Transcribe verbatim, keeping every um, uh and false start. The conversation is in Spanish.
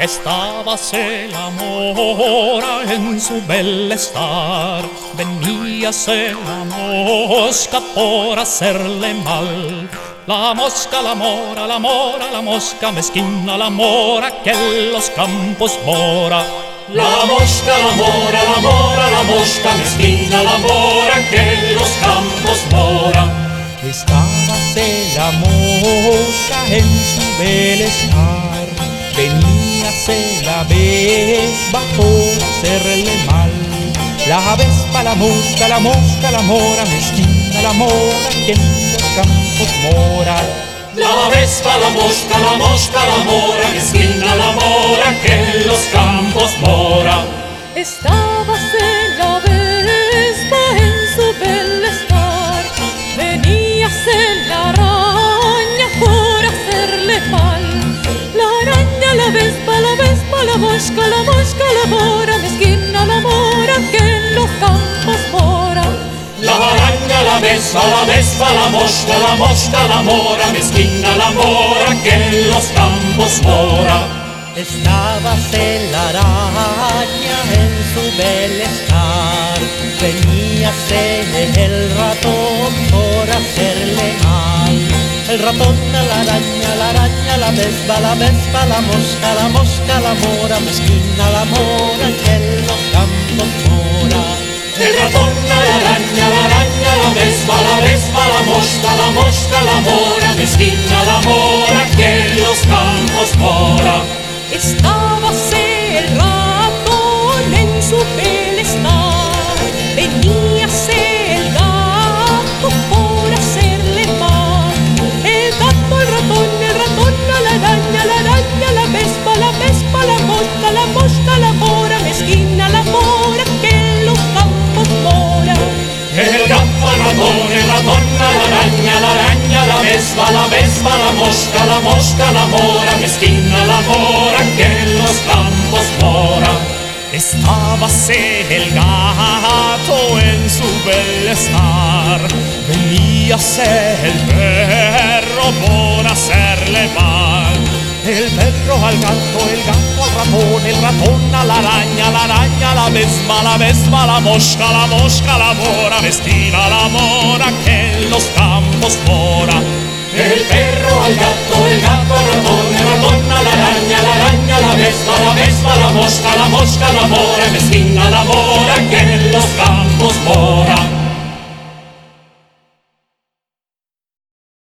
Estábase la mora en su bel estar, veníase la mosca por hacerle mal. La mosca, la mora, la mora, la mosca mezquina, la mora que en los campos mora. La mosca, la mora, la mora, la mosca mezquina, la mora que en los campos mora. Estábase la mosca en su bel estar, veníase la vespa por hacerle mal. La vespa, la mosca, la mosca, la mora mezquina, la mora que en los campos mora. La vespa, la mosca, la mosca, la mora mezquina, la mora que en los campos mora. Estábase la vespa en su bel estar, veníase la araña por hacerle mal. La araña, la vespa, la vespa, la mosca, la mosca, la mora mezquina, la mora que en los campos mora. La araña, la vespa, la vespa, la mosca, la mosca, la mora mezquina, la mora que en los campos mora. Estábase la araña en su bel estar, veníase el ratón por hacerle mal. El ratón a la araña, la araña, la vespa, la vespa, la mosca, la mosca, la mora mezquina, la mora que en los campos mora. El ratón, la araña, la araña, la vespa, la vespa, la mosca, la mosca, la mora mezquina, la mora que en los campos mora. Estábase el ratón en su bel estar, veníase el gato por hacerle mal. El gato, el ratón, el ratón, a la araña, la araña, la vespa, la vespa, la mosca, la mosca, la mora mezquina, la mora que en los campos mora. El gato, el ratón, el ratón, la araña, la araña, la vespa, la vespa, la mosca, la mosca, la mora mezquina, la mora que en los campos mora. Estábase el gato en su bel estar, veníase el perro por hacerle mal. El perro al gato, el gato al ratón, el ratón a la araña, la araña, la vespa, la vespa, la mosca, la mosca, la mora mezquina, la mora que en los campos mora. El perro al gato, el gato al ratón, el ratón a la araña, la araña,